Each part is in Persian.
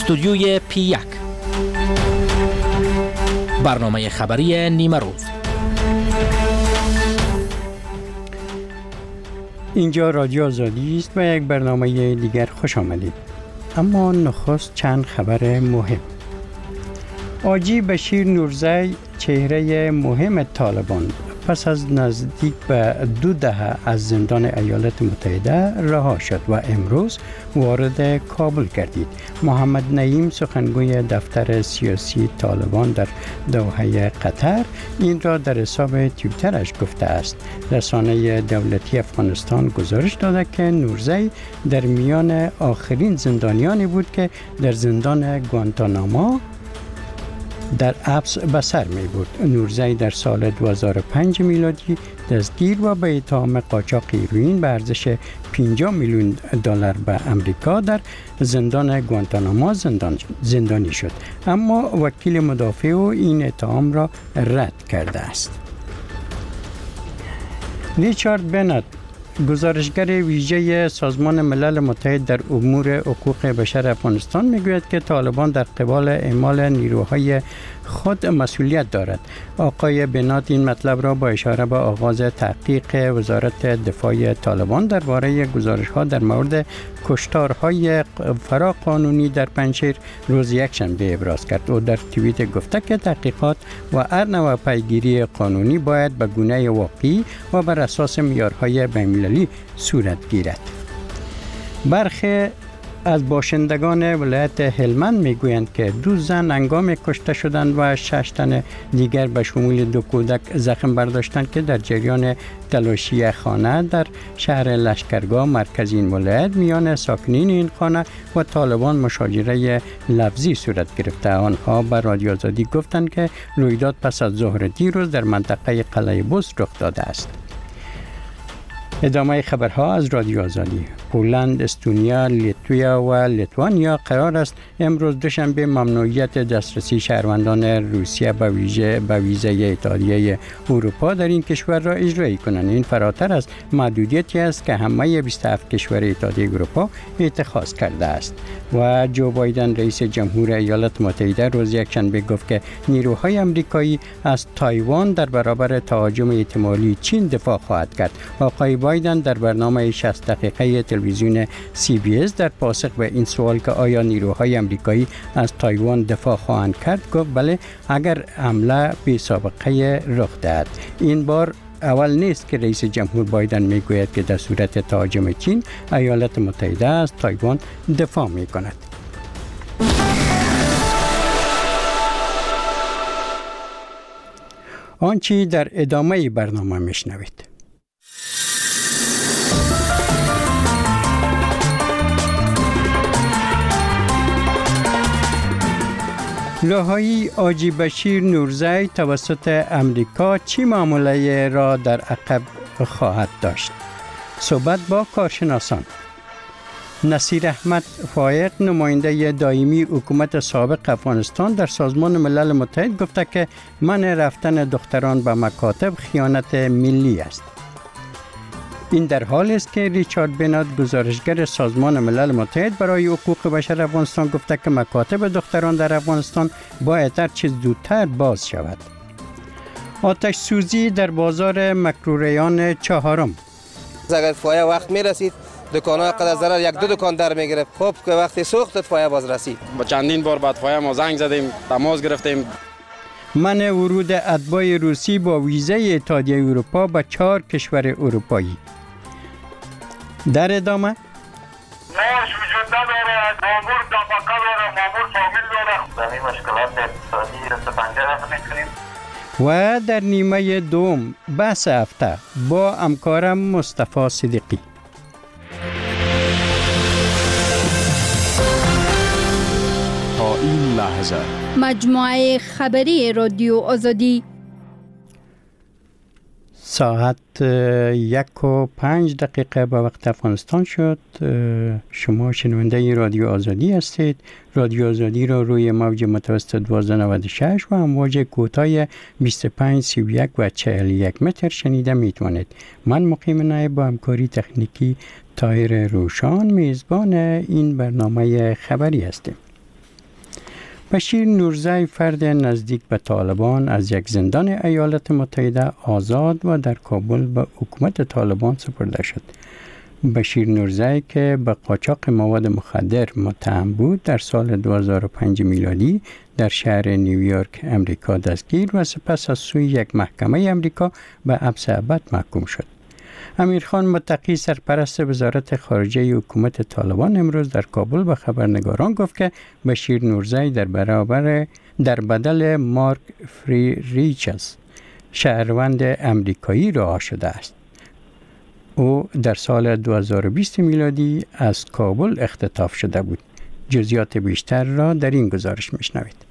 استودیوی P1 برنامه خبری نیمه روز. اینجا رادیو آزادی است و یک برنامه دیگر خوش آمدید. اما نخست چند خبر مهم. حاجی بشیر نورزی چهره مهم طالبان پس از نزدیک به 2 دهه از زندان ایالات متحده رها شد و امروز وارد کابل گردید. محمد نعیم سخنگوی دفتر سیاسی طالبان در دوحه قطر این را در حساب توییترش گفته است. رسانه دولتی افغانستان گزارش داده که نورزی در میان آخرین زندانیانی بود که در زندان گوانتاناما در حبس به سر می برد. نورزی در سال 2005 میلادی دستگیر و به اتهام قاچاق هیروئین به ارزش 50 میلیون دلار به امریکا در زندان گوانتاناما زندانی شد، اما وکیل مدافع او این اتهام را رد کرده است. ریچارد بنت گزارشگر ویژه سازمان ملل متحد در امور حقوق بشر افغانستان میگوید که طالبان در قبال اعمال نیروهای خود مسئولیت دارد. آقای بنات این مطلب را با اشاره به آغاز تحقیق وزارت دفاع طالبان درباره گزارش‌ها در مورد کشتارهای فراقانونی در پنجشیر روز یکشنبه ابراز کرد. او در توییت گفته که تحقیقات و هر نوع پیگیری قانونی باید به گونه واقعی و بر اساس معیارهای بین‌المللی صورت گیرد. برخی از باشندگان ولایت هلمند میگویند که 2 زن هنگام کشته شدند و 6 تن دیگر به شمول 2 کودک زخم برداشتند که در جریان تلاشی خانه در شهر لشکرگاه مرکز این ولایت میان ساکنین این خانه و طالبان مشاجره لفظی صورت گرفته. آنها به رادیو آزادی گفتند که رویداد پس از ظهر دیروز در منطقه قلعه بست رخ داده است. ادامه خبرها از رادیو آزادی. پولند، استونیا، لیتویا و لیتوانیا قرار است امروز دوشنبه ممنوعیت دسترسی شهروندان روسیه به ویزای اتحادیه اروپا در این کشور را اجرایی کنند. این فراتر از محدودیتی است که همه 27 کشور اتحادیه اروپا اتخاذ کرده است. و جو بایدن رئیس جمهور ایالات متحده روز یکشنبه گفت که نیروهای آمریکایی از تایوان در برابر تهاجم احتمالی چین دفاع خواهد کرد. آقای بایدن در برنامه 60 دقیقه تلویزیون CBS در پاسخ به این سوال که آیا نیروهای آمریکایی از تایوان دفاع خواهند کرد گفت بله اگر حمله بی سابقه رخ دهد. این بار اول نیست که رئیس جمهور بایدن میگوید که در صورت تهاجم چین ایالات متحده از تایوان دفاع میکند. آنچه در ادامه برنامه میشنوید. رهایی حاجی بشیر نورزی توسط امریکا چه معامله را در عقب خواهد داشت؟ صحبت با کارشناسان. نصیر احمد فایق نماینده دائمی حکومت سابق افغانستان در سازمان ملل متحد گفته که منع رفتن دختران به مکاتب خیانت ملی است. این در حالی است که ریچارد بنات گزارشگر سازمان ملل متحد برای حقوق بشر افغانستان گفته که مکاتب دختران در افغانستان باید هر چه زودتر باز شود. آتش سوزی در بازار مکروریان 4. اگر فایه وقت می رسید دکان‌ها قدر ضرر 1-2 دکان در می گرفت. خب که وقتی سوخت فایه باز رسید. با چندین بار بعد فایه ما زنگ زدیم، تماس گرفتیم. منع ورود اتباع روسی با ویزای اتحادیه اروپا به 4 کشور اروپایی. در ادامه معاش وجود نداره، مامور طبقه داره، مامور فامیل داره. در این مشکلات اقتصادی رسپنجه را میکنیم. و در نیمه دوم بحث هفته با همکارم مصطفی صدیقی. تا این لحظه مجموعه خبری رادیو آزادی. ساعت 1:05 به وقت افغانستان شد. شما شنونده رادیو آزادی هستید. رادیو آزادی را روی موج متوسط 1296 و امواج کوتاه 25 31 و 41 متر شنیده میتوانید. من مقیم نایب با همکاری تکنیکی طاهر روشان میزبان این برنامه خبری هستیم. بشیر نورزی فرد نزدیک به طالبان از یک زندان ایالات متحده آزاد و در کابل به حکومت طالبان سپرده شد. بشیر نورزی که به قاچاق مواد مخدر متهم بود در سال 2005 میلادی در شهر نیویورک امریکا دستگیر و سپس از سوی یک محکمه امریکا به حبس ابد محکوم شد. امیرخان متقی سرپرست وزارت خارجه حکومت طالبان امروز در کابل به خبرنگاران گفت که بشیر نورزی در بدل مارک فریریچز شهروند امریکایی رها شده است. او در سال 2020 میلادی از کابل اختطاف شده بود. جزئیات بیشتر را در این گزارش میشنوید.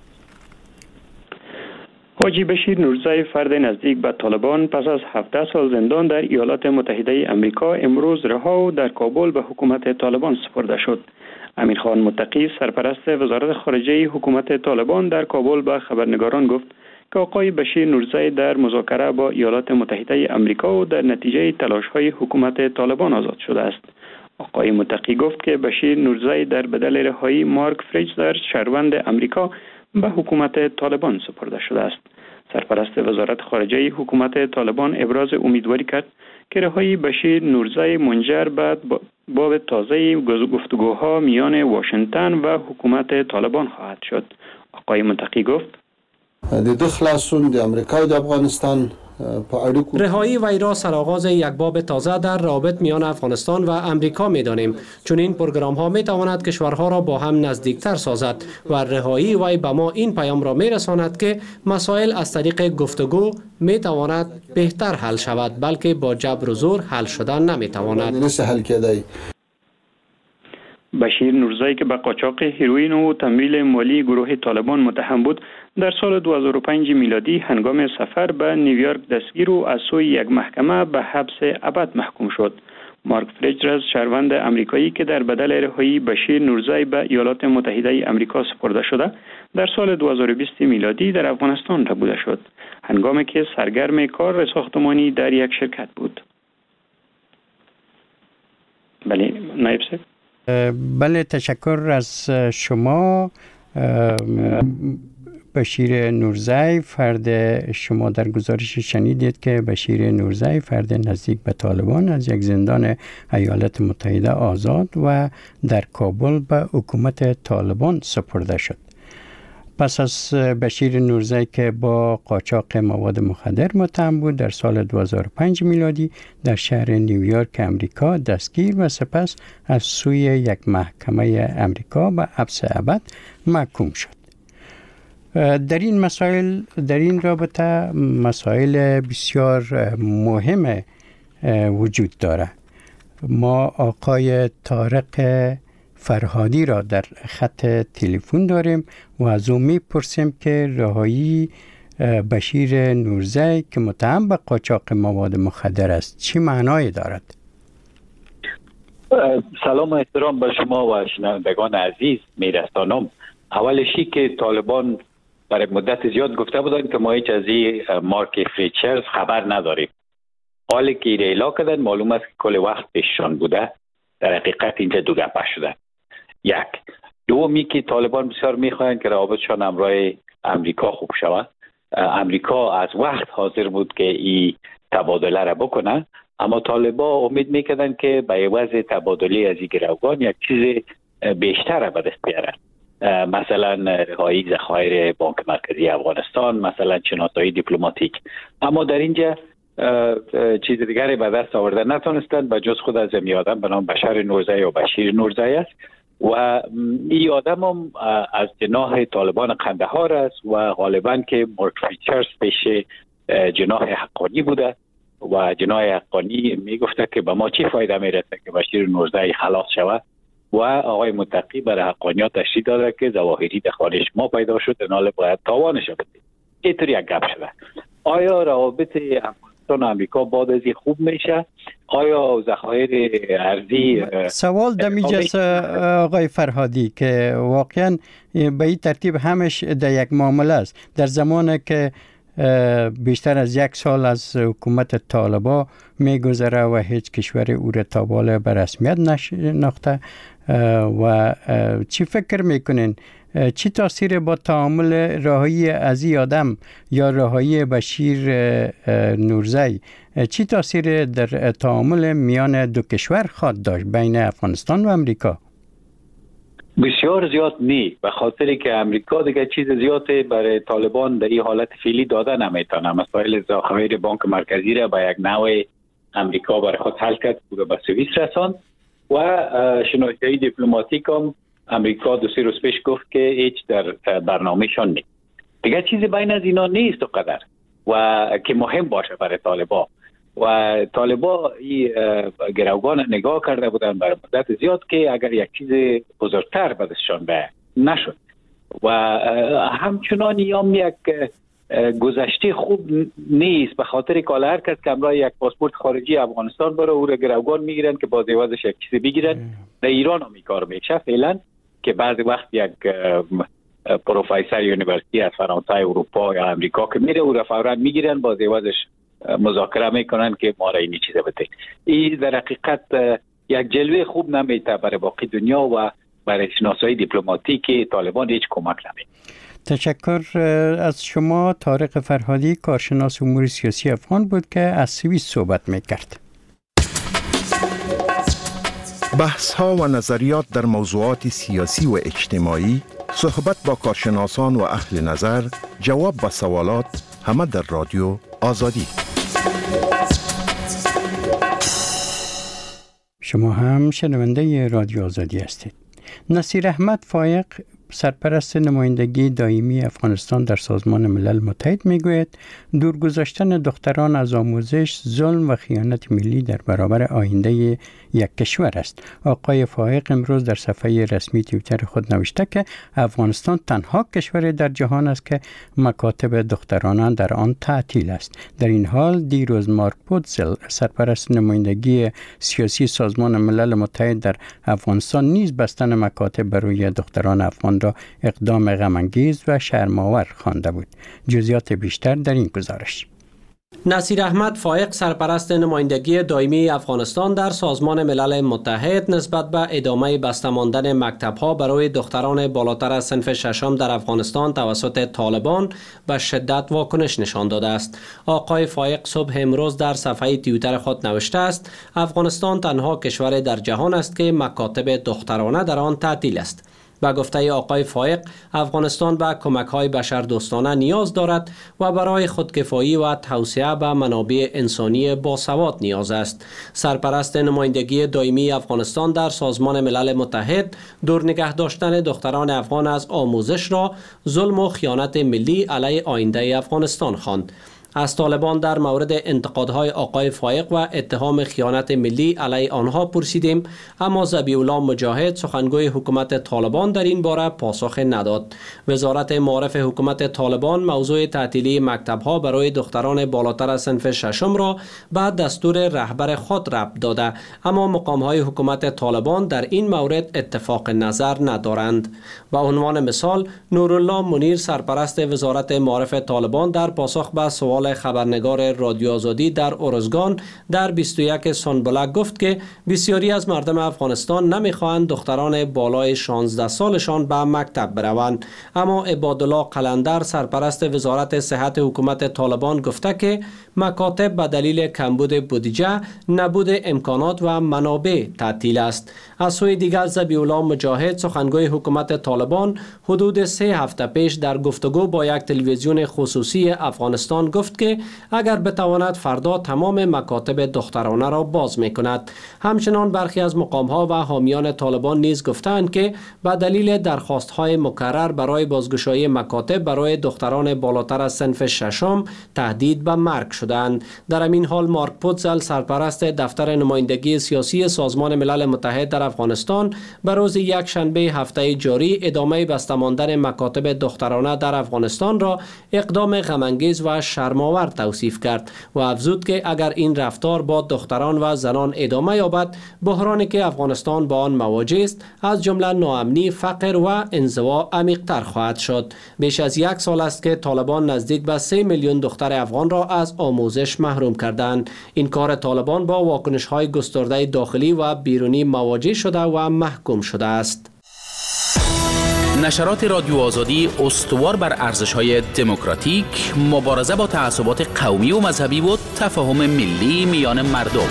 حاجی بشیر نورزی فرد نزدیک به طالبان پس از 17 سال زندان در ایالات متحده امریکا امروز رها و در کابل به حکومت طالبان سپرده شد. امیرخان متقی سرپرست وزارت خارجه حکومت طالبان در کابل به خبرنگاران گفت که آقای بشیر نورزی در مذاکره با ایالات متحده امریکا و در نتیجه تلاش‌های حکومت طالبان آزاد شده است. آقای متقی گفت که بشیر نورزی در بدل رهایی مارک فریریچز شهروند امریکا به حکومت طالبان سپرده شده است. سرپرست وزارت خارجه حکومت طالبان ابراز امیدواری کرد که رهایی بشیر نورزی منجر به باب تازه گفتگوها میان واشنگتن و حکومت طالبان خواهد شد. آقای متقی گفت د خلاصون د امریکا و د افغانستان رهایی وی را سرآغاز یک باب تازه در روابط میان افغانستان و امریکا می‌دانیم، چون این پروگرام ها می‌تواند کشورها را با هم نزدیکتر سازد و رهایی وی به ما این پیام را می‌رساند که مسائل از طریق گفتگو می‌تواند بهتر حل شود، بلکه با جبر و زور حل شدن نمی‌تواند. بشیر نورزی که به قاچاق هیروئین و تمویل مالی گروه طالبان متهم بود در سال 2005 میلادی هنگام سفر به نیویورک دستگیر و از سوی یک محکمه به حبس ابد محکوم شد. مارک فریریچز شهروند امریکایی که در بدل رهایی بشیر نورزی به ایالات متحده امریکا سپرده شده در سال 2020 میلادی در افغانستان ربوده شد هنگامی که سرگرم کار ساختمانی در یک شرکت بود. بله نایب صاحب. بله تشکر از شما. بشیر نورزی فرد شما در گزارش شنیدید که بشیر نورزی فرد نزدیک به طالبان از یک زندان ایالات متحده آزاد و در کابل به حکومت طالبان سپرده شد. پس از بشیر نورزی که با قاچاق مواد مخدر متهم بود در سال 2005 میلادی در شهر نیویورک امریکا دستگیر و سپس از سوی یک محکمه امریکا به حبس ابد محکوم شد. در این رابطه مسائل بسیار مهم وجود داره. ما آقای طارق فرهادی را در خط تلفن داریم و از او میپرسیم که رهایی بشیر نورزی که متهم به قاچاق مواد مخدر است چی معنای دارد؟ سلام و احترام به شما و شنوندگان عزیز میرسانم. اولشی که طالبان برای مدت زیاد گفته بودند که ما هیچ از این مارک فریریچز خبر نداریم. حالی که ایره اعلام کردن معلوم است که کل وقت پیششان بوده. در حقیقت اینجا دو گپه شده. یک. دومی که طالبان بسیار میخواهند که روابطشان همراه امریکا خوب شود. امریکا از وقت حاضر بود که این تبادله را بکنه، اما طالبان امید میکردن که به عوض تبادله از این گروگان یک چیز بیشتر را به دست بیارن. مثلا رهایی ذخایر بانک مرکزی افغانستان، مثلا شناسایی دیپلماتیک. اما در اینجا چیز دیگری به دست آورده نتونستند به جز خود از این آدم به نام بشیر نورزی یا بشیر نورزی است و این آدم هم از جناح طالبان قندهار است و غالبا که مارک فریریچز پیش جناح حقانی بوده و جناح حقانی میگفته که به ما چی فایده میرسه که بشیر نورزی خلاص شود و آقای متقی برای حقانیات تشریح داده که ظواهری در خانه ما پیدا شد ناله باید تاوانش بدید. اینطور یک گپ شده. آیا روابط افغانستان و امریکا بعد از خوب میشه؟ آیا ذخایر ارزی سوال دمیجاست آقای فرهادی که واقعا به این ترتیب همش در یک معامله است. در زمانی که بیشتر از یک سال از حکومت طالبان میگذره و هیچ کشور او را تا بالا به رسمیت نشناخته و چی فکر میکنین چی تاثیر با تعامل رهایی عزی آدم یا رهایی بشیر نورزی چی تاثیر در تعامل میان دو کشور خواهد داشت بین افغانستان و امریکا؟ بسیار زیاد نی، به خاطری که امریکا دیگه چیز زیادی برای طالبان در این حالت فعلی داده نمیتونه. مسائل ذخایر بانک مرکزی را به یک نوع امریکا برای خود حل کرد و به سوئیس رساند و شناسایی دیپلماتیک هم امریکا 2-3 روز پیش گفت که هیچ در برنامه‌شان نیست. دیگه چیزی بین از اینا نیست و قدر و که مهم باشه برای طالبان. و طالبان این گروگان نگاه کرده بودن برای مدت زیاد که اگر یک چیز بزرگتر به دستشان به نشد و همچنان هم یک گذشته خوب نیست، به خاطر که هر کس که همراه یک پاسپورت خارجی افغانستان بره او را گروگان میگیرن که باز عوضش یک چیز بگیرن. در ایران هم این کار میشه فعلا که بعضی وقت یک پروفسور یونیورسیتی از فرانسه اروپا یا امریکا که میره او را فوراً میگیرن باز عوضش مذاکره میکنن که ما را این چیزا بده. این در حقیقت یک جلوه خوب نمیده برای باقی دنیا و برای شناسایی دیپلماتیک طالبان هیچ کمک نمیده. تشکر از شما. طارق فرهادی، کارشناس امور سیاسی افغان بود که از سوئیس صحبت میکرد. بحث ها و نظریات در موضوعات سیاسی و اجتماعی، صحبت با کارشناسان و اهل نظر، جواب به سوالات، همه در رادیو آزادی. شما هم شنونده رادیو آزادی هستید. نصیر احمد فایق، سرپرست نمایندگی دائمی افغانستان در سازمان ملل متحد میگوید دورگذاشتن دختران از آموزش ظلم و خیانت ملی در برابر آینده یک کشور است. آقای فایق امروز در صفحه رسمی توییتر خود نوشته که افغانستان تنها کشور در جهان است که مکاتب دخترانه در آن تعطیل است. در این حال دیروز مارک پوتزل، سرپرست نمایندگی سیاسی سازمان ملل متحد در افغانستان، نیز بستن مکاتب برای دختران افغان را اقدام غم‌انگیز و شرم‌آور خوانده بود. جزئیات بیشتر در این گزارش. نصیر احمد فایق، سرپرست نمایندگی دائمی افغانستان در سازمان ملل متحد، نسبت به ادامه بسته ماندن مکتب‌ها برای دختران بالاتر از صنف ششم در افغانستان توسط طالبان به شدت واکنش نشان داده است. آقای فایق صبح امروز در صفحه توییتر خود نوشته است افغانستان تنها کشور در جهان است که مکاتب دخترانه در آن تعطیل است. با گفته آقای فایق، افغانستان به کمک‌های بشردوستانه نیاز دارد و برای خودکفایی و توسعه به منابع انسانی باسواد نیاز است. سرپرست نمایندگی دائمی افغانستان در سازمان ملل متحد دور نگه داشتن دختران افغان از آموزش را ظلم و خیانت ملی علیه آینده افغانستان خواند. از طالبان در مورد انتقادهای آقای فایق و اتهام خیانت ملی علیه آنها پرسیدیم، اما ذبیح الله مجاهد، سخنگوی حکومت طالبان، در این باره پاسخ نداد. وزارت معارف حکومت طالبان موضوع تعطیلی مکتب‌ها برای دختران بالاتر از صنف ششم را به دستور رهبر خود ربط داده، اما مقام‌های حکومت طالبان در این مورد اتفاق نظر ندارند. به عنوان مثال، نورالله منیر، سرپرست وزارت معارف طالبان، در پاسخ به سوال خبرنگار رادیو آزادی در اورزگان در 21 سنبله گفت که بسیاری از مردم افغانستان نمیخواهند دختران بالای 16 سالشان به مکتب بروند، اما عبادالله قلندر، سرپرست وزارت صحت حکومت طالبان، گفته که مکاتب به دلیل کمبود بودجه، نبود امکانات و منابع تعطیل است. از سوی دیگر ذبیح الله مجاهد، سخنگوی حکومت طالبان، حدود 3 هفته پیش در گفتگو با یک تلویزیون خصوصی افغانستان گفت که اگر بتواند فردا تمام مکاتب دخترانه را باز میکند. همچنان برخی از مقام‌ها و حامیان طالبان نیز گفتند که به دلیل درخواست‌های مکرر برای بازگشایی مکاتب برای دختران بالاتر از صنف ششم تهدید به مرگ شدند. در همین حال مارک پوتزل، سرپرست دفتر نمایندگی سیاسی سازمان ملل متحد در افغانستان، به روز یک شنبه هفته جاری ادامه بسته ماندن مکاتب دخترانه در افغانستان را اقدام غم‌انگیز و شرم‌آور توصیف کرد و افزود که اگر این رفتار با دختران و زنان ادامه یابد، بحرانی که افغانستان با آن مواجه است، از جمله ناامنی، فقر و انزوا عمیق‌تر خواهد شد. بیش از 1 سال است که طالبان نزدیک به 3 میلیون دختر افغان را از آموزش محروم کردند. این کار طالبان با واکنش‌های گسترده داخلی و بیرونی مواجه شده و محکوم شده است. نشرات رادیو آزادی استوار بر ارزش‌های دموکراتیک، مبارزه با تعصبات قومی و مذهبی و تفاهم ملی میان مردم.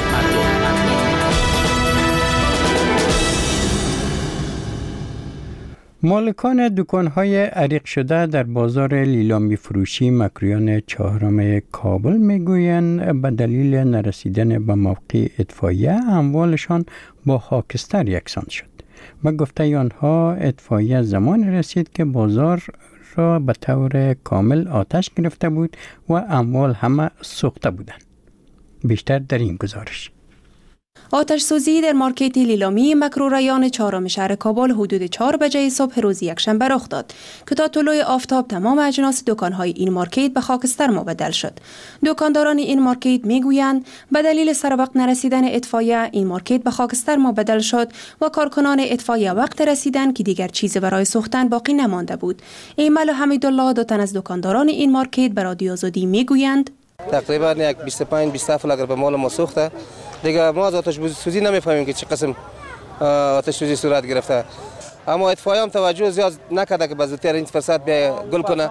مالکان دکان‌های عریق شده در بازار لیلامی فروشی مکرویان چهارم کابل میگویند به دلیل نرسیدن به موقع اطفائیه اموالشان با خاکستر یکسان شد. به گفته آنها اطفائیه زمان رسید که بازار را به طور کامل آتش گرفته بود و اموال همه سوخته بودند. بیشتر در این گزارش. آتش سوزی در مارکت لیلامی مکروریان چهارم شهر کابل حدود 4 بجه صبح روز یکشنبه رخ داد که تا طلوع آفتاب تمام اجناس دکان‌های این مارکت به خاکستر مبدل شد. دکانداران این مارکت میگویند به دلیل سر وقت نرسیدن اطفائیه این مارکت به خاکستر مبدل شد و کارکنان اطفائیه وقت رسیدن که دیگر چیزی برای سوختن باقی نمانده بود. ایمل حمیدالله دو تن از دکانداران این مارکت به رادیو آزادی میگویند تقریبا یک 25-27 اگر به مال ما سوخته دیگه ما از آتش سوزی نمیفهمیم که چه قسم آتش سوزی صورت گرفته، اما اطفائیه هم توجه زیاد نکرده که به زودتر این فرصت به گل کنه.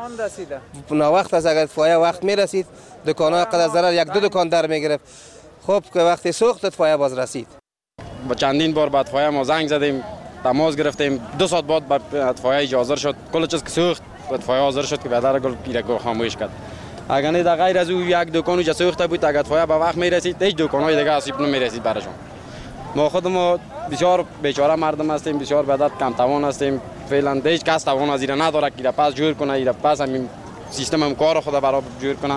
نه وقت از اگر اطفائیه وقت میرسید دکان‌ها قدر ضرر یک دو دکان در میگرفت. خب که وقتی سوخت اطفائیه باز رسید. با چندین بار به اطفائیه ما زنگ زدیم، تماس گرفتیم، 2 ساعت بعد به اطفائیه حاضر شد. کل چیز که سوخت اطفائیه حاضر شد که بعدا گل خاموش کرد. اگر نه در غیر از او یک دکان جو سوخته بود اگر اطفائیه به وقت میرسید هیچ دکان‌های دیگه آسیب نمیرسید براشون. ما خودمون بسیار بیچاره مردم هستیم، بسیار به درد کم توان هستیم. فعلا هیچ کس توان از اینا نداره که پس جور کنه، اینا پس همین سیستم هم کار خود برای جور کنه.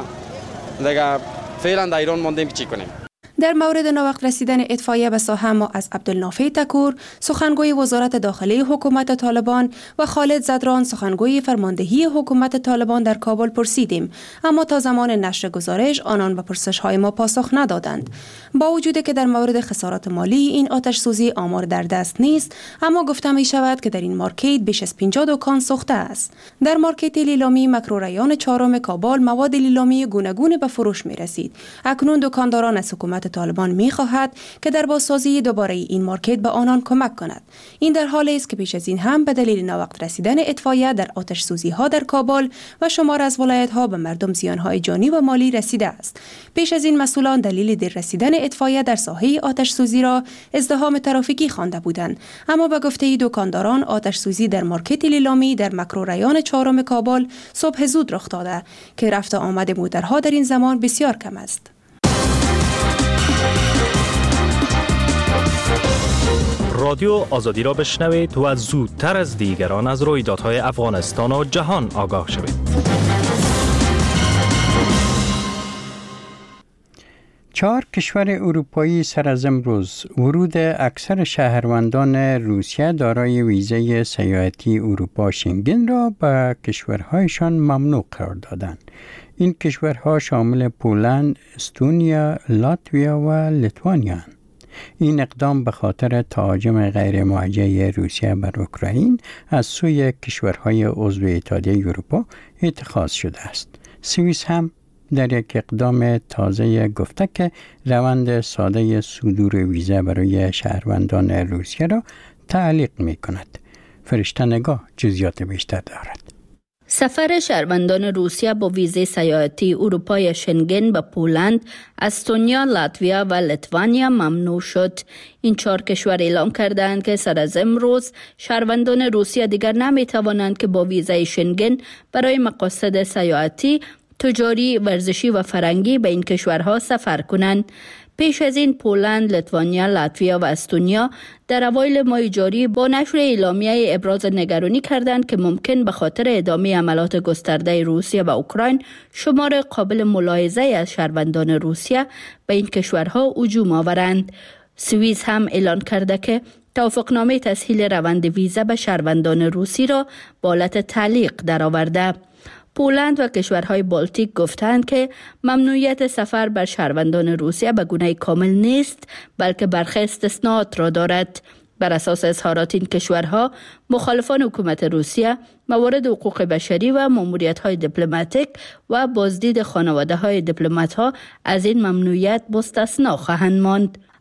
دیگه فعلا در ایران موندیم که چی کنیم. در مورد ناوقت رسیدن اطفائیه به ساحه ما از عبدالنافع تکور سخنگوی وزارت داخلی حکومت طالبان و خالد زدران سخنگوی فرماندهی حکومت طالبان در کابل پرسیدیم، اما تا زمان نشر گزارش آنان به پرسش‌های ما پاسخ ندادند. با وجودی که در مورد خسارات مالی این آتش سوزی آمار در دست نیست، اما گفته می شود که در این مارکت بیش از 50 دکان سوخته است. در مارکت لیلامی مکروریان چهارم کابل مواد لیلامی گوناگون به فروش می رسید. اکنون دکانداران از حکومت طالبان می‌خواهد که در بازسازی دوباره این مارکت به آنان کمک کند. این در حالی است که پیش از این هم به دلیل ناوقت رسیدن اطفائیه در آتش سوزی‌ها در کابل و شمار از ولایت‌ها به مردم زیان‌های جانی و مالی رسیده است. پیش از این مسئولان دلیل دیر رسیدن اطفائیه در ساحه آتش سوزی را ازدحام ترافیکی خوانده بودند، اما به گفته دکانداران آتش سوزی در مارکت لیلامی در مکروریان چهارم کابل صبح زود رخ داده که رفت و آمد مودرها در این زمان بسیار کم است. رادیو آزادی را بشنوید و زودتر از دیگران از رویدادهای افغانستان و جهان آگاه شوید. 4 کشور اروپایی سر از امروز ورود اکثر شهروندان روسیه دارای ویزه سیاحتی اروپا شنگن را به کشورهایشان ممنوع قرار دادند. این کشورها شامل پولند، استونیا، لاتویا و لیتوانیا. این اقدام به خاطر تهاجم غیر موجه روسیه بر اوکراین از سوی کشورهای عضو اتحادیه اروپا اتخاذ شده است. سوئیس هم در یک اقدام تازه گفته که روند ساده صدور ویزه برای شهروندان روسیه را تعلیق می کند. فرشته نگاه جزئیات بیشتر دارد. سفر شهروندان روسیه با ویزه سیاحتی اروپای شنگن به پولند، استونیا، لاتویا و لیتوانیا ممنوع شد. این 4 کشور اعلام کردند که سر از امروز شهروندان روسیه دیگر نمی توانند که با ویزه شنگن برای مقاصد سیاحتی، تجاری، ورزشی و فرهنگی به این کشورها سفر کنند. پیش از این پولند، لیتوانیا، لاتویا و استونیا در اوایل ماه جاری با نشر اعلامیه ابراز نگرانی کردند که ممکن به خاطر ادامه عملیات گسترده روسیه و اوکراین شمار قابل ملاحظه از شهروندان روسیه به این کشورها هجوم آورند. سوئیس هم اعلان کرده که توافقنامه تسهیل روند ویزا به شهروندان روسی را به حالت تعلیق درآورده. پولند و کشورهای بالتیک گفتند که ممنوعیت سفر بر شهروندان روسیه به گونه کامل نیست، بلکه برخی استثناءات را دارد. بر اساس اظهارات این کشورها، مخالفان حکومت روسیه موارد حقوق بشری و ماموریت‌های دیپلماتیک و بازدید خانواده‌های دیپلمات‌ها از این ممنوعیت مستثنا خواهند ماند.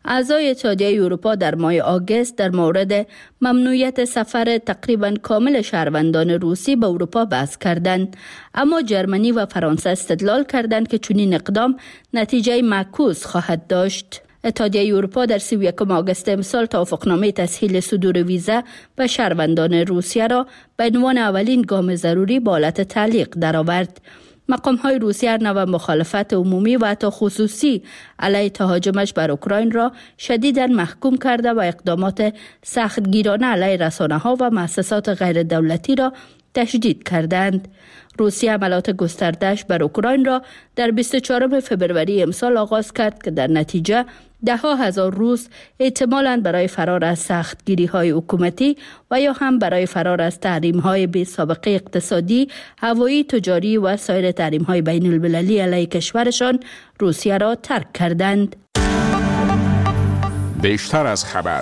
اعضای اتحادیه اروپا در ماه آگوست در مورد ممنوعیت سفر تقریباً کامل شهروندان روسی به اروپا بحث کردند، اما جرمنی و فرانسه استدلال کردند که چنین اقدام نتیجه معکوس خواهد داشت. اتحادیه اروپا در 31 آگوست امسال توافقنامه تسهیل صدور ویزا به شهروندان روسیه را به عنوان اولین گام ضروری به حالت تعلیق درآورد. مقام‌های روسیه نوع مخالفت عمومی و حتی خصوصی علیه تهاجمش بر اوکراین را شدیداً محکوم کرده و اقدامات سختگیرانه علیه رسانه‌ها و مؤسسات غیر دولتی را تشدید کردند. روسیه عملیات گسترده‌اش بر اوکراین را در 24 فبروری امسال آغاز کرد که در نتیجه ده‌ها هزار روس احتمالاً برای فرار از سختگیری‌های حکومتی و یا هم برای فرار از تحریم‌های بی سابقه اقتصادی، هوایی، تجاری و سایر تحریم‌های بین‌المللی علیه کشورشان روسیه را ترک کردند. بیشتر از خبر.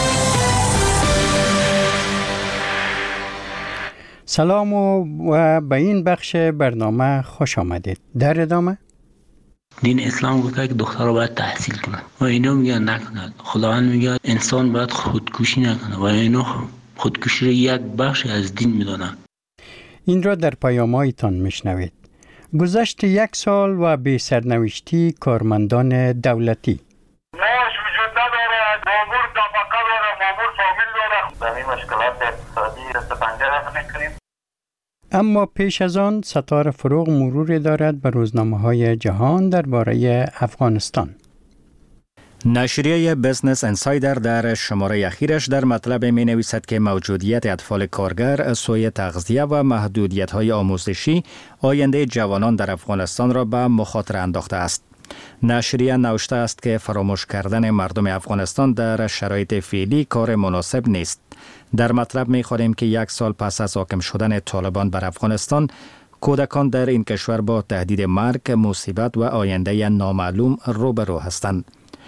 سلام و به این بخش برنامه خوش آمدید. در ادامه دین اسلام گفته که دخترها باید تحصیل کنند و اینا میگن نکنند. خداوند میگه انسان باید خودکشی نکنه و اینا خودکشی را یک بخش از دین میدانند. این را در پیام‌هایتان میشنوید. گذشت 1 سال و بی سرنوشتی کارمندان دولتی. معاش وجود نداره، مامور طبقه داره، مامور فامیل داره. به این مشکلات اقتصادی دست پنجه رفت میکنیم. اما پیش از آن ستاره فروغ مروری دارد به روزنامه‌های جهان درباره افغانستان. نشریه بزنس انسایدر در شماره اخیرش در مطلب می نویسد که موجودیت اطفال کارگر، سوء تغذیه و محدودیت‌های آموزشی آینده جوانان در افغانستان را به مخاطره انداخته است. نشریه نوشته است که فراموش کردن مردم افغانستان در شرایط فعلی کار مناسب نیست. در مطلب می خوانیم که 1 سال پس از حاکم شدن طالبان بر افغانستان، کودکان در این کشور با تهدید مرگ، مصیبت و آینده نامعلوم روبرو هستند.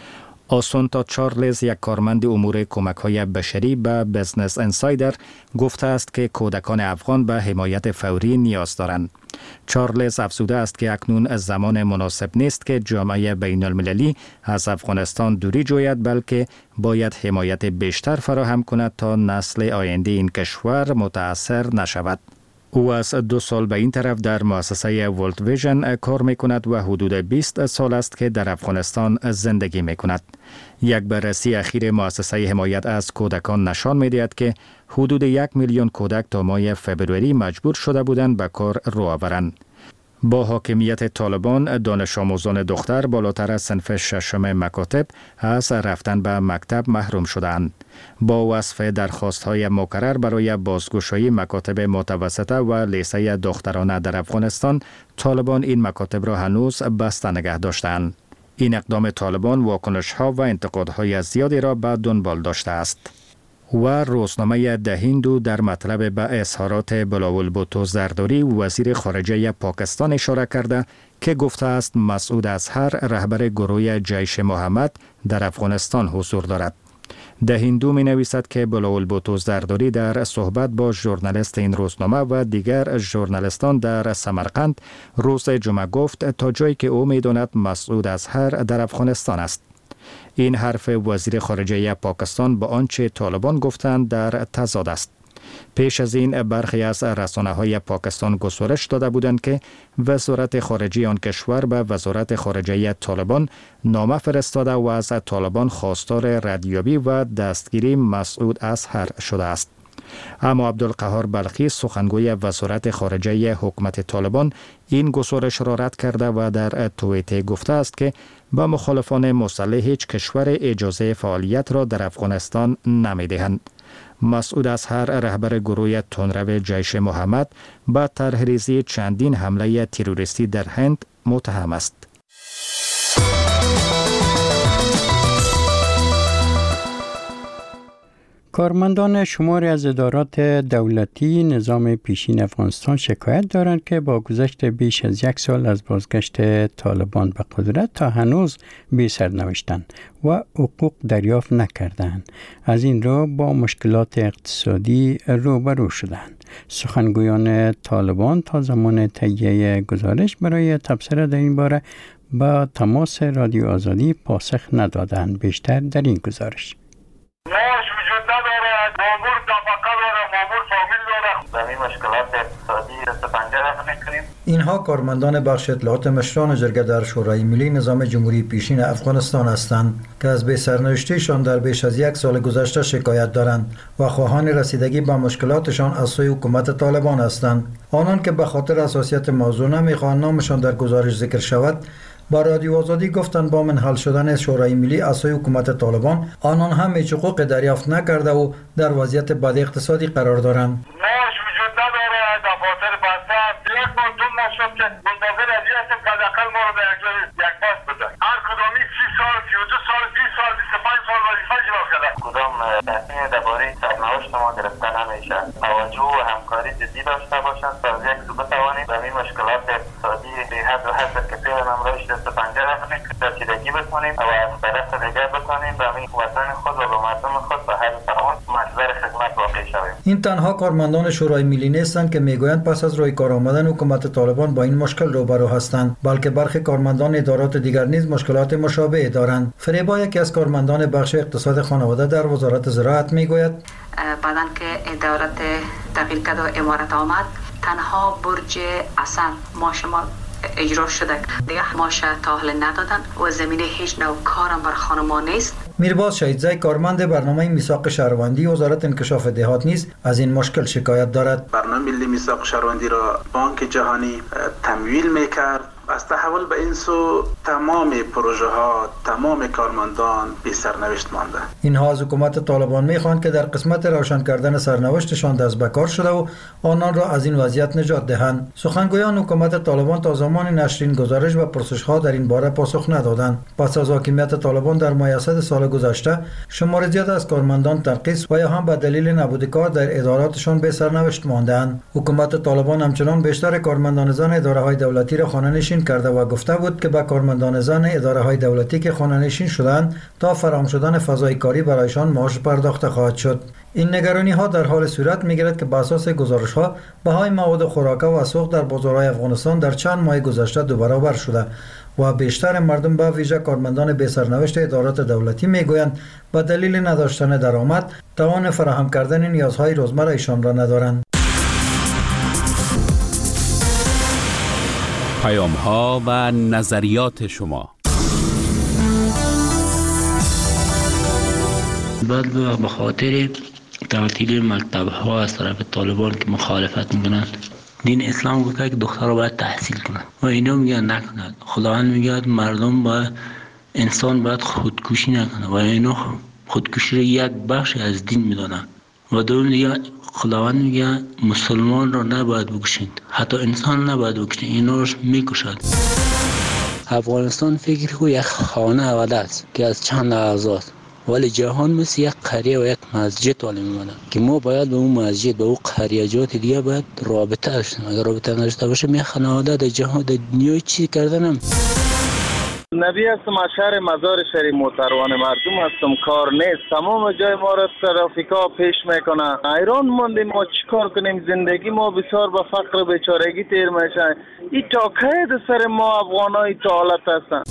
آسونتا چارلز، یک کارمند امور کمک‌های بشری به بزنس انسایدر، گفته است که کودکان افغان به حمایت فوری نیاز دارند. چارلز افزوده است که اکنون زمان مناسب نیست که جامعه بین المللی از افغانستان دوری جوید، بلکه باید حمایت بیشتر فراهم کند تا نسل آینده این کشور متاثر نشود. او از 2 سال به این طرف در مؤسسه ورلد ویژن کار می کند و حدود 20 سال است که در افغانستان زندگی می کند. یک بررسی اخیر مؤسسه حمایت از کودکان نشان می دهد که حدود 1 میلیون کودک تا ماه فبروری مجبور شده بودند به کار رو آورند. با حاکمیت طالبان، دانش آموزان دختر بالاتر از صنف 6 مکاتب از رفتن به مکتب محروم شدند. با وصف درخواست‌های مکرر برای بازگشایی مکاتب متوسطه و لیسه دخترانه در افغانستان، طالبان این مکاتب را هنوز بسته نگه داشتند. این اقدام طالبان واکنش‌ها و انتقادهای زیادی را به دنبال داشته است. و روزنامه ده هندو در مطلب به اظهارات بلاول بوتو زرداری، وزیر خارجه پاکستان، اشاره کرده که گفته است مسعود اظهر، رهبر گروه جیش محمد، در افغانستان حضور دارد. ده هندو می نویسد که بلاول بوتو زرداری در صحبت با ژورنالیست این روزنامه و دیگر ژورنالیستان در سمرقند روز جمعه گفت تا جایی که او می داند مسعود اظهر در افغانستان است. این حرف وزیر خارجه پاکستان با آنچه طالبان گفتند در تضاد است. پیش از این برخی از رسانه‌های پاکستان گزارش داده بودند که وزارت خارجه آن کشور به وزارت خارجه طالبان نامه فرستاده و از طالبان خواستار ردیابی و دستگیری مسعود اظهر شده است. اما عبدالقهار بلخی، سخنگوی وزارت خارجه حکومت طالبان، این گزارش را رد کرده و در توییت گفته است که با مخالفان مسلح هیچ کشور اجازه فعالیت را در افغانستان نمی‌دهند. مسعود اظهر، رهبر گروه تندرو جیش محمد، با طرح‌ریزی چندین حمله تروریستی در هند متهم است. کارمندان شماری از ادارات دولتی نظام پیشین افغانستان شکایت دارند که با گذشت بیش از 1 سال از بازگشت طالبان به قدرت تا هنوز بی سرنوشتند و حقوق دریافت نکردند. از این رو با مشکلات اقتصادی روبرو شدند. سخنگویان طالبان تا زمان تهیه گزارش برای تبصره در این باره با تماس رادیو آزادی پاسخ ندادند. بیشتر در این گزارش. معاش وجود ندارد، مامور نفقه داره، مامور فامیل داره. به این مشکلات اقتصادی دست پنجه رفت میکنیم. اینها کارمندان بخش اطلاعات مشران جرگه در شورای ملی نظام جمهوری پیشین افغانستان هستند که از بی سرنوشتیشان در بیش از یک سال گذشته شکایت دارند و خواهان رسیدگی به مشکلاتشان از سوی حکومت طالبان هستند. آنان که به خاطر حساسیت موضوع نمیخواهند نامشان در گزارش ذکر شود، با رادیو آزادی گفتند با منحل شدن شورای ملی از سوی حکومت طالبان آنان هم هیچ حقوق دریافت نکرده و در وضعیت بد اقتصادی قرار دارند. معاش وجود نداره، دفاتر بسته است. یک ماه دو ماه شد که منتظر از این هستیم که حداقل ما رو به یک پاس بده. هر کدامی 30 سال، 32 سال، 20 سال، 25 سال وظیفه اجرا کرده. کدام تصمیم درباره سرنوشت ما گرفته نمیشه. توجه و همکاری جدی داشته باشند تا از یک سو بتوانیم به این مشکلات اقتصادی به حد و حد که فعلا امروز دست پنجه رفتیم رسیدگی بکنیم و از طرف دیگر بکنیم به این وطن خود و به مردم خود به هر فرمان محضر خدمت واقع شویم. این تنها کارمندان شورای ملی نیستند که میگویند پس از روی کار آمدن حکومت طالبان با این مشکل روبرو هستند، بلکه برخی کارمندان ادارات دیگر نیز مشکلات مشابه دارند. فریبا یکی از کارمندان بخش اقتصاد خانواده در وزارت زراعت میگوید بعدن که ادارت تغییر کرد و امارت آمد، تنها برج اصل ماش ما اجرا شده، دیگه ماش تاهل ندادن و زمینه هیچ نوع کارم بر خانما نیست. میرباز شهیدزی کارمند برنامه میثاق شهروندی وزارت انکشاف دهات نیز از این مشکل شکایت دارد. برنامه ملی میثاق شهروندی را بانک جهانی تمویل میکرد. از تحول به این سو تمام پروژه ها، تمام کارمندان بی سرنوشت مانده. اینها از حکومت طالبان میخواهند که در قسمت روشن کردن سرنوشتشان دست به کار شده و آنان را از این وضعیت نجات دهند. سخنگویان حکومت طالبان تا زمان نشر این گزارش و پرسش ها در این باره پاسخ ندادند. پس از حاکمیت طالبان در ماه اسد سال گذشته شمار زیاد از کارمندان ترخیص و یا هم به دلیل نبود کار در اداراتشان به سرنوشت مانده‌اند. حکومت طالبان همچنان بیشتر کارمندان زن اداره‌های دولتی را خانه‌نشین کرده و گفته بود که به کارمندان زن اداره‌های دولتی که خانه‌نشین شدند تا فراهم شدن فضای کاری برایشان معاش پرداخته خواهد شد. این نگرانی‌ها در حال صورت می‌گیرد که بر اساس گزارش‌ها بهای مواد خوراک و سوخت در بازارهای افغانستان در چند ماه گذشته دو برابر شده و بیشتر مردم به ویژه کارمندان بی سرنوشت ادارات دولتی میگویند به دلیل نداشتن درآمد توان فراهم کردن نیازهای روزمره ایشان را ندارند. پیام‌ها و نظریات شما. بعد به خاطر تعطیل مکتب‌ها از طرف طالبان که مخالفت میکنند، دین اسلام گفته که دخترها باید تحصیل کنند و اینا میگن نکنند. خداوند میگه مردم باید، انسان باید خودکشی نکنه و اینا خودکشی را یک بخش از دین میدونن. و دوم دیگه خداوند میگه مسلمان را نباید بکشید، حتی انسان نباید بکشید، اینا رو میکشد. افغانستان فکر کو یک خانه اول است که از چند اعضا، ولی جهان مثل یک قریه و یک مسجد والی میمونه که ما باید به اون مسجد به اون قریه جات دیگه باید رابطه داشتیم. اگر رابطه نداشته باشه می خانواده در جهان در دنیای چی کردنم. نبی هستم، از شهر مزار شهر موتروان مردم هستم، کار نیست، تمام جای ما را ترافیکا پیش میکنه. حیران موندیم ما چیکار کنیم، زندگی ما بسیار به فقر و بیچارگی تیر میشه. این تا کی سر ما افغانای تا حالت هستن.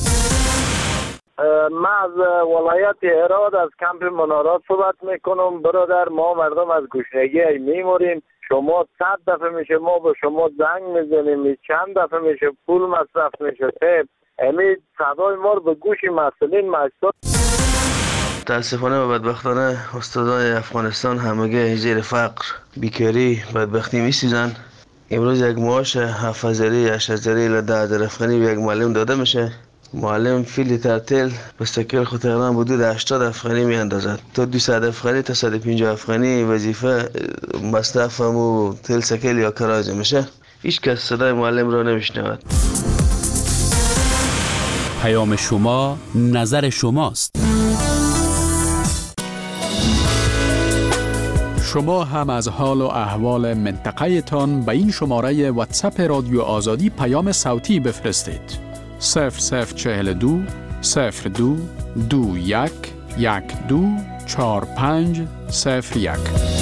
من از ولایت هرات از کمپ منارات صحبت میکنم. برادر، ما مردم از گشنگی میموریم. شما 100 دفعه میشه ما به شما زنگ میزنیم، چند دفعه میشه پول مصرف میشه. امید صدای ما رو به گوش مسئولین مجبور. متاسفانه و بدبختانه استادان افغانستان همگی زیر فقر، بیکاری، بدبختی میسوزن. امروز یک معاش 7000 8000 الی 10000 افغانی به یک معلم داده میشه. معلم فی لیتر تیل مستقل خود تقریبا حدود 80 افغانی میاندازد. تا 200 افغانی تا 150 افغانی وظیفه مصرف و تیل سکل یا کراج میشه. هیچ کس صدای معلم را نمیشنود. پیام شما نظر شماست. شما هم از حال و احوال منطقه تان به این شماره واتساپ رادیو آزادی پیام صوتی بفرستید. 0042 02 21 12 45 01.